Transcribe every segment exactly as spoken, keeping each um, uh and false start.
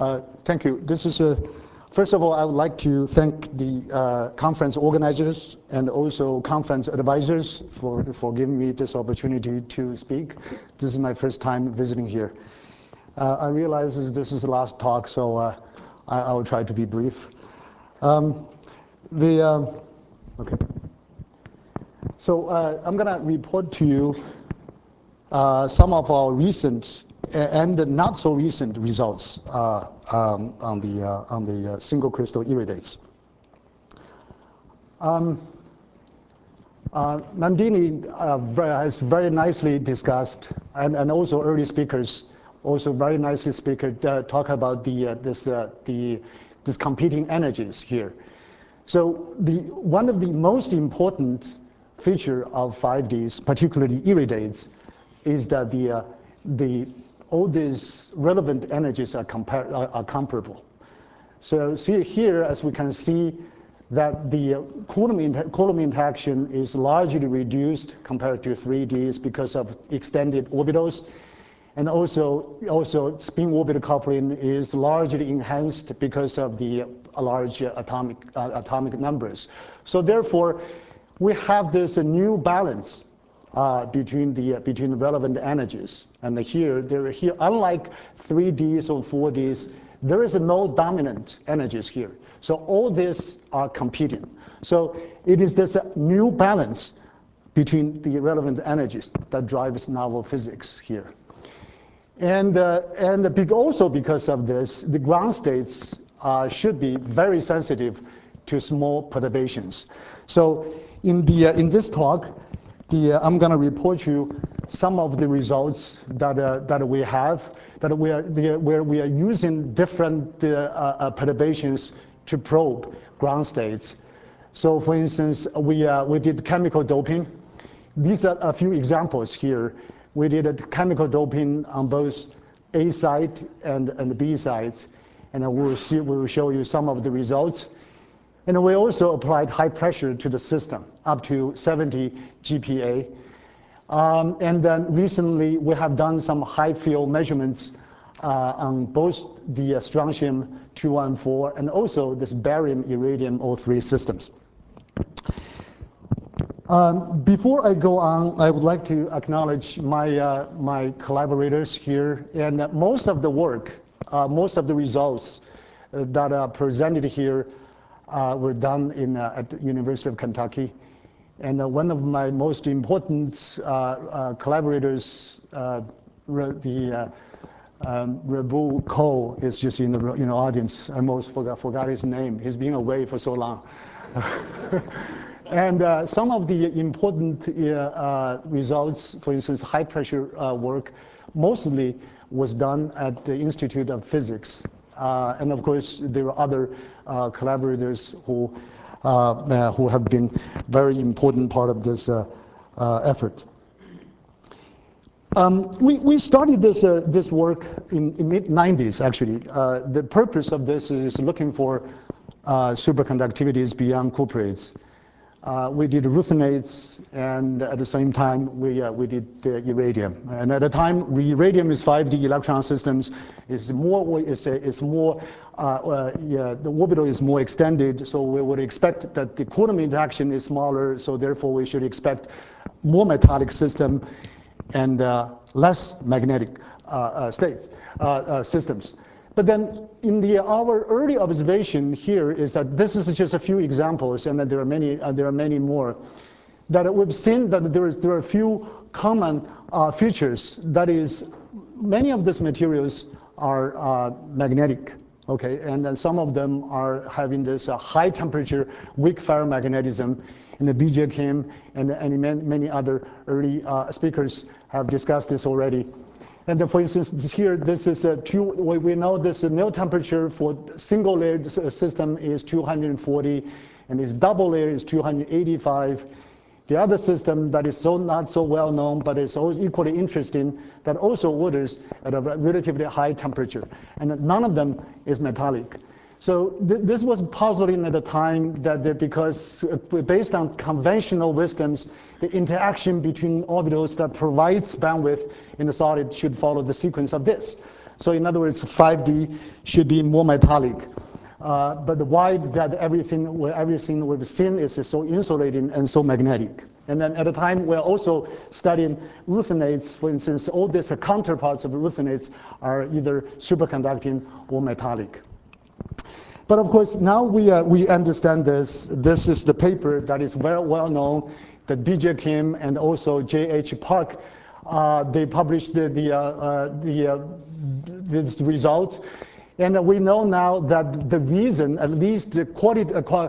Uh, thank you. This is a, first of all, I would like to thank the uh, conference organizers and also conference advisors for, for giving me this opportunity to speak. This is my first time visiting here. Uh, I realize this is the last talk, so uh, I, I will try to be brief. Um, the, uh, okay. So uh, I'm going to report to you uh, some of our recent and not so recent results uh, um, on the uh, on the uh, single crystal iridates. Um, uh, Nandini uh, has very nicely discussed, and, and also early speakers also very nicely speaker uh, talk about the uh, this uh, the this competing energies here. So the one of the most important feature of five Ds, particularly iridates, is that the uh, the all these relevant energies are, compar are, are comparable. So see here, as we can see, that the Coulomb, inter Coulomb interaction is largely reduced compared to three Ds because of extended orbitals. And also, also spin orbital coupling is largely enhanced because of the large atomic, uh, atomic numbers. So therefore, we have this uh, new balance Uh, between the uh, between the relevant energies, and here there here unlike three Ds or four Ds, there is no dominant energies here. So all these are competing. So it is this uh, new balance between the relevant energies that drives novel physics here. And uh, and also because of this, the ground states uh, should be very sensitive to small perturbations. So in the uh, in this talk, The, uh, I'm going to report you some of the results that, uh, that we have, that we are, where we are using different uh, uh, perturbations to probe ground states. So for instance, we, uh, we did chemical doping. These are a few examples here. We did a chemical doping on both A side and, and the B sides, and we'll, see, we'll show you some of the results. And we also applied high pressure to the system, up to seventy G P A. Um, and then recently, we have done some high field measurements uh, on both the strontium two one four and also this barium iridium O three systems. Um, before I go on, I would like to acknowledge my, uh, my collaborators here. And most of the work, uh, most of the results uh, that are presented here Uh, were done in, uh, at the University of Kentucky. And uh, one of my most important uh, uh, collaborators, uh, the uh, um, Rabu Ko, is just in the you know, audience. I almost forgot, forgot his name. He's been away for so long. And uh, some of the important uh, uh, results, for instance, high pressure uh, work, mostly was done at the Institute of Physics. Uh, and of course, there are other uh, collaborators who, uh, uh, who have been very important part of this uh, uh, effort. Um, we, we started this, uh, this work in the mid nineties, actually. Uh, the purpose of this is looking for uh, superconductivities beyond cuprates. Uh, we did rutheniates, and at the same time, we, uh, we did uh, iridium. And at the time, iridium is five D electron systems. It's more, it's, it's more uh, uh, yeah, the orbital is more extended, so we would expect that the Coulomb interaction is smaller, so therefore we should expect more metallic system and uh, less magnetic uh, uh, states, uh, uh, systems. But then in the, our early observation here is that this is just a few examples, and that there are many, uh, there are many more, that we've seen that there, is, there are a few common uh, features. That is, many of these materials are uh, magnetic, okay, and then some of them are having this uh, high temperature, weak ferromagnetism, and the B J Kim and, and many other early uh, speakers have discussed this already. And then, for instance, here, this is a two, we know this nil temperature for single layered system is two hundred forty, and this double layer is two hundred eighty-five. The other system that is so not so well known, but is equally interesting, that also orders at a relatively high temperature. And none of them is metallic. So th this was puzzling at the time, that the, because based on conventional wisdoms, the interaction between orbitals that provides bandwidth in the solid should follow the sequence of this. So in other words, five D should be more metallic. Uh, but why that everything, where everything we've seen is so insulating and so magnetic. And then at the time, we're also studying ruthenides. For instance, all these counterparts of ruthenides are either superconducting or metallic. But of course, now we, uh, we understand this. This is the paper that is very well known, that B J Kim and also J H Park, uh, they published the, the, uh, uh, the, uh, this results. And we know now that the reason, at least quali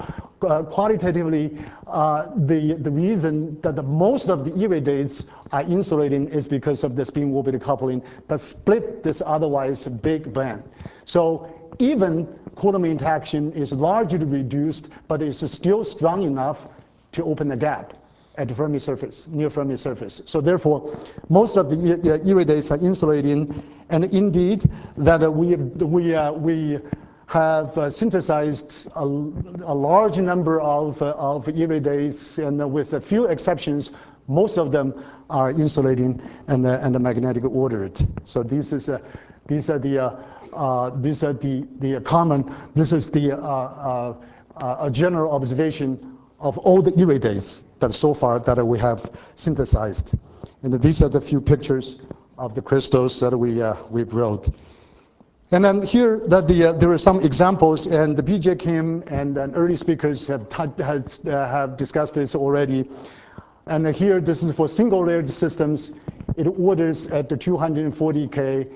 uh, qualitatively, uh, the, the reason that the most of the iridates are insulating is because of the spin-orbit coupling that split this otherwise big band. So even Coulomb interaction is largely reduced, but it's still strong enough to open a gap at the Fermi surface, near Fermi surface. So therefore, most of the iridates are insulating, and indeed that uh, we we uh, we have uh, synthesized a, a large number of uh, of iridates, and uh, with a few exceptions, most of them are insulating and uh, and magnetic ordered. So this is uh, these are the uh, uh, these are the the common. This is the uh, uh, uh, a general observation of all the iridates that so far that we have synthesized. And these are the few pictures of the crystals that we, uh, we wrote. And then here that the, uh, there are some examples, and the B J Kim and, and early speakers have, has, uh, have discussed this already. And here, this is for single layered systems. It orders at the two hundred forty K.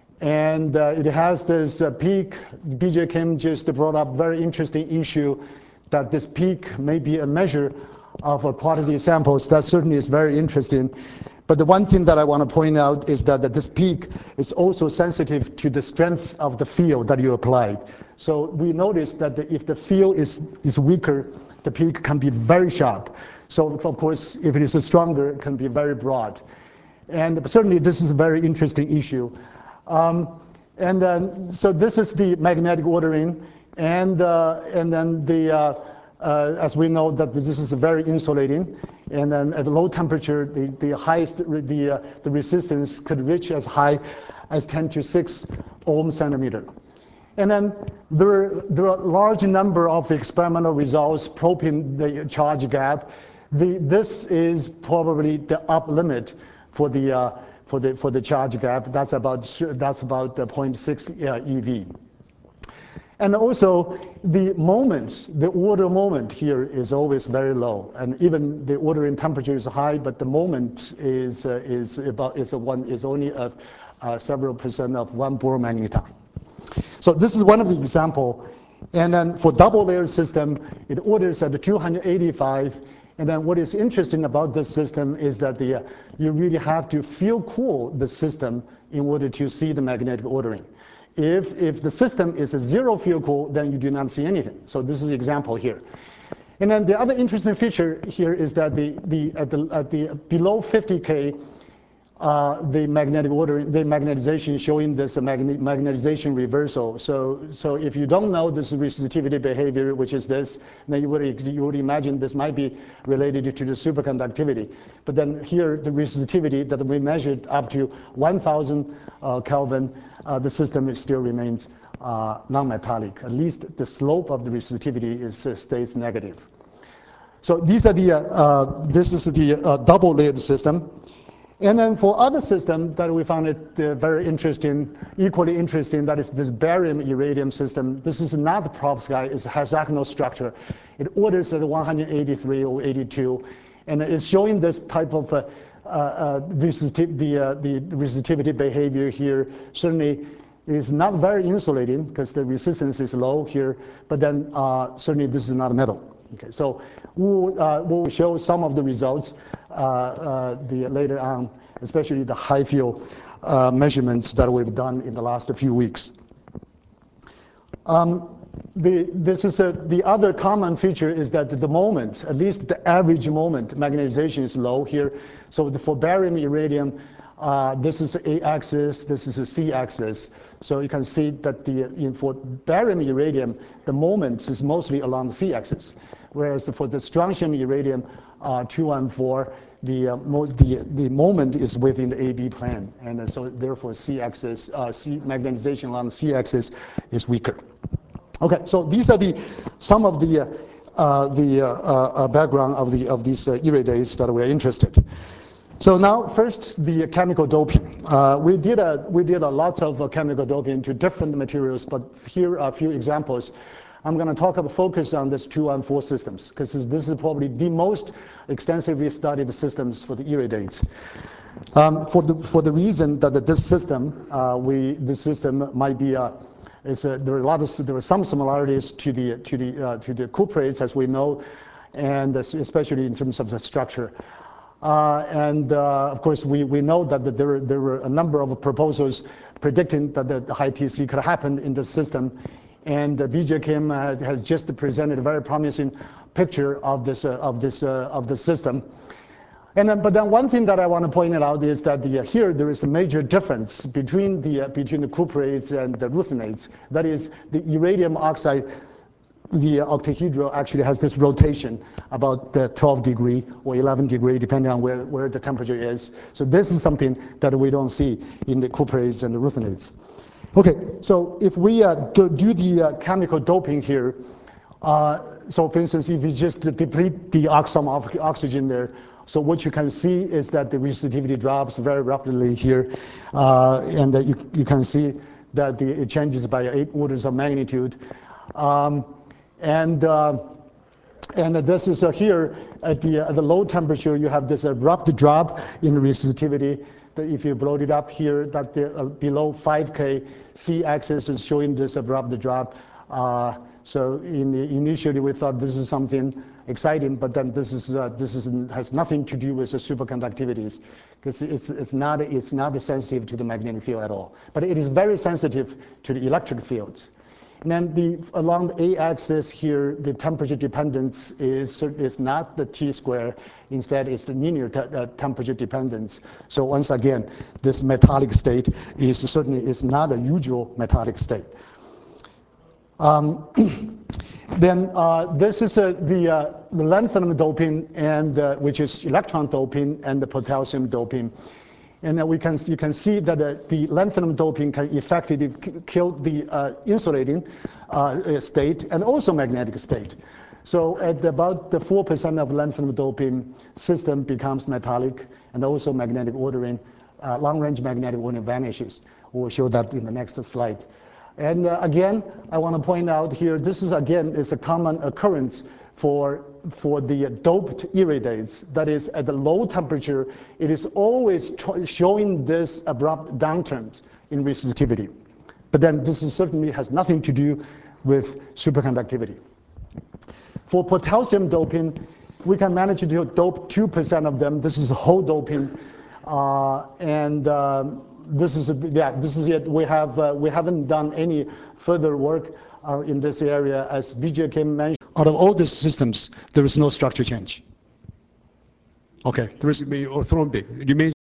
And uh, it has this uh, peak. B J Kim just brought up very interesting issue that this peak may be a measure of a quantity of samples. That certainly is very interesting. But the one thing that I want to point out is that, that this peak is also sensitive to the strength of the field that you applied. So we noticed that the, if the field is, is weaker, the peak can be very sharp. So of course, if it is stronger, it can be very broad. And certainly this is a very interesting issue. Um, and then, so this is the magnetic ordering. And, uh, and then the, uh, uh, as we know that this is very insulating, and then at low temperature, the, the highest, the, uh, the resistance could reach as high as ten to six ohm centimeter. And then there, there are a large number of experimental results probing the charge gap. The, this is probably the up limit for the, uh, for the, for the charge gap. That's about, that's about zero point six uh, E V. And also, the moments, the order moment here is always very low, and even the ordering temperature is high, but the moment is uh, is about is a one is only a, uh, several percent of one Bohr magneton. So this is one of the example, and then for double layer system, it orders at two hundred eighty-five. And then what is interesting about this system is that the uh, you really have to field cool the system in order to see the magnetic ordering. If, if the system is a zero field cool, then you do not see anything. So this is the example here. And then the other interesting feature here is that the, the, at, the, at the below fifty K, uh, the magnetic ordering, the magnetization is showing this magne magnetization reversal. So, so if you don't know this resistivity behavior, which is this, then you would, you would imagine this might be related to the superconductivity. But then here, the resistivity that we measured up to one thousand uh, Kelvin, uh, the system is still remains uh, non-metallic. At least the slope of the resistivity is, uh, stays negative. So these are the, uh, uh, this is the uh, double layered system. And then for other systems that we found it uh, very interesting, equally interesting, that is this barium-iridium system. This is not the perovskite, it has hexagonal structure. It orders at one hundred eighty-three or eighty-two, and it's showing this type of uh, uh, uh, resistiv the, uh, the resistivity behavior here. Certainly is not very insulating because the resistance is low here, but then uh, certainly this is not a metal. Okay, so we'll, uh, we'll show some of the results uh, uh, the, later on, especially the high field uh, measurements that we've done in the last few weeks. Um, the, this is a, the other common feature is that the moment, at least the average moment, magnetization is low here. So the, for barium iridium, uh, this is A axis, this is a C axis. So you can see that the, in, for barium iridium, the moment is mostly along the C axis. Whereas for the strontium iridium uh, two one four, the uh, most the the moment is within the A B plane, and uh, so therefore C-axis, uh, C magnetization along the C-axis is weaker. Okay, so these are the some of the uh, uh, the uh, uh, background of the of these uh, iridates that we're interested. So now, first, the chemical doping. Uh, we did a we did a lot of uh, chemical doping to different materials, but here are a few examples. I'm going to talk about focus on this two and four systems because this is probably the most extensively studied systems for the iridates. Um, for the for the reason that this system, uh, we this system might be a Is, uh, there are a lot of there are some similarities to the to the uh, to the cuprates, as we know, and especially in terms of the structure. Uh, and uh, of course, we we know that there there were a number of proposals predicting that the high T C could happen in the system, and uh, B J Kim uh, has just presented a very promising picture of this uh, of this uh, of the system. And then, but then one thing that I want to point out is that the, uh, here there is a major difference between the uh, between the cuprates and the rutheniates. That is, the uranium oxide, the octahedral actually has this rotation about the twelve degree or eleven degree, depending on where, where the temperature is. So this is something that we don't see in the cuprates and the rutheniates. Okay, so if we uh, do, do the uh, chemical doping here, uh, so for instance, if you just deplete the oxide of oxygen there, so what you can see is that the resistivity drops very rapidly here, uh, and that you, you can see that the, it changes by eight orders of magnitude. Um, and uh, and this is uh, here at the, uh, at the low temperature, you have this abrupt drop in resistivity. That if you blow it up here, that the, uh, below five K, C-axis is showing this abrupt drop. Uh, so in the, initially we thought this is something exciting, but then this is uh, this is has nothing to do with the superconductivities, because it's it's not it's not sensitive to the magnetic field at all. But it is very sensitive to the electric fields. And then the along the A-axis here, the temperature dependence is is not the T square. Instead, it's the linear te uh, temperature dependence. So once again, this metallic state is certainly is not a usual metallic state. Um, Then uh, this is uh, the, uh, the lanthanum doping, and uh, which is electron doping, and the potassium doping. And uh, we can you can see that uh, the lanthanum doping can effectively kill the uh, insulating uh, state and also magnetic state. So at about the four percent of lanthanum doping, system becomes metallic, and also magnetic ordering, uh, long-range magnetic ordering vanishes. We'll show that in the next slide. And uh, again, I want to point out here, this is again is a common occurrence for, for the doped iridates. That is, at the low temperature, it is always showing this abrupt downturns in resistivity. But then this is certainly has nothing to do with superconductivity. For potassium doping, we can manage to dope two percent of them. This is whole doping. Uh, and um, This is yeah. This is it. We have uh, we haven't done any further work uh, in this area, as B J Kim mentioned. Out of all these systems, there is no structure change. Okay, there is. You mean orthorhombic? You mean